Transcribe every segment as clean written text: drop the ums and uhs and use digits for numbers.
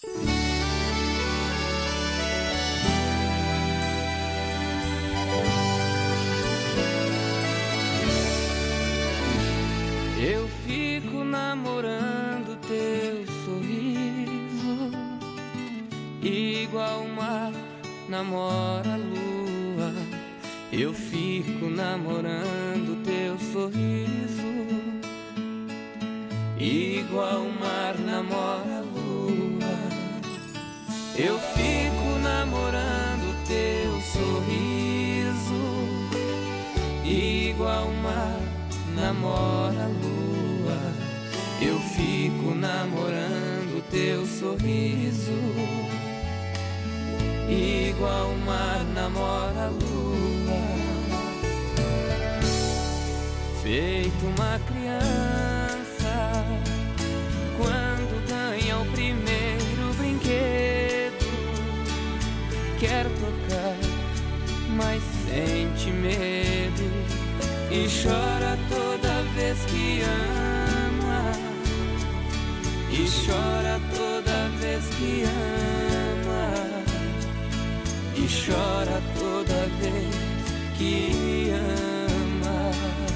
Eu fico namorando teu sorriso, igual o mar namora a lua. Eu fico namorando teu sorriso, igual o mar namora a lua. Eu fico namorando teu sorriso, igual o mar namora a lua. Eu fico namorando teu sorriso, igual o mar namora a lua. Feito uma criança quando ganha o primeiro brinquedo, quer tocar, mas sente medo e chora toda vez que ama, e chora toda vez que ama, e chora toda vez que ama.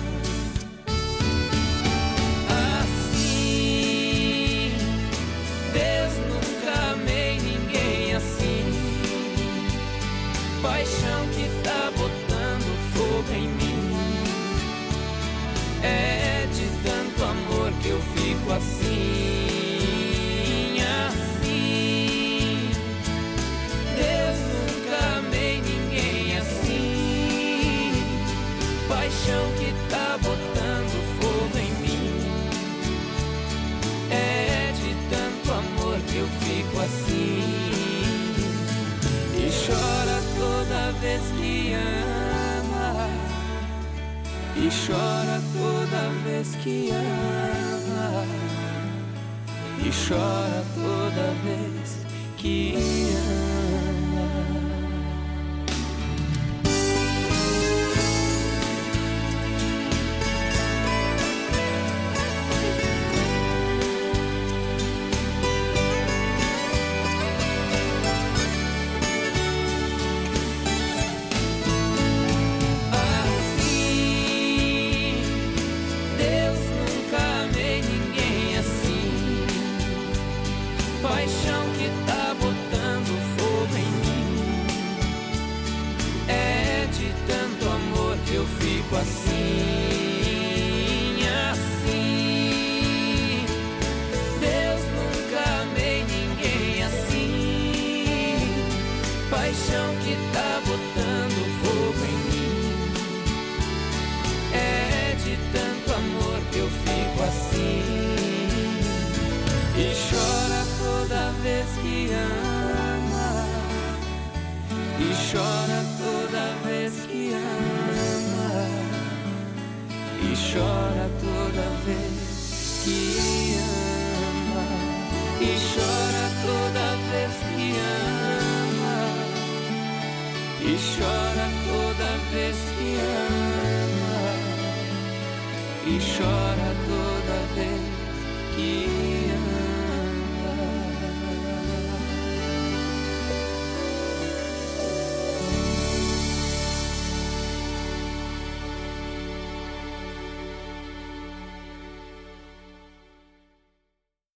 Assim, Deus nunca amei ninguém assim. Paixão que tá botando fogo em mim. É de tanto amor que eu fico assim, assim. Deus nunca amei ninguém assim. Paixão que tá botando fogo em mim. É de tanto amor que eu fico assim. E chora toda vez que ama, e chora toda vez que ama, e chora toda vez que ama. Paixão que tá botando fogo em mim. É de tanto amor que eu fico assim, assim. Deus nunca amei ninguém assim. Paixão que tá botando fogo em mim. É de tanto amor que eu fico assim. E chora toda vez que ama, e chora toda vez que ama, e chora toda vez que ama, e chora toda vez que ama, e chora toda vez que ama, e chora toda vez que ama.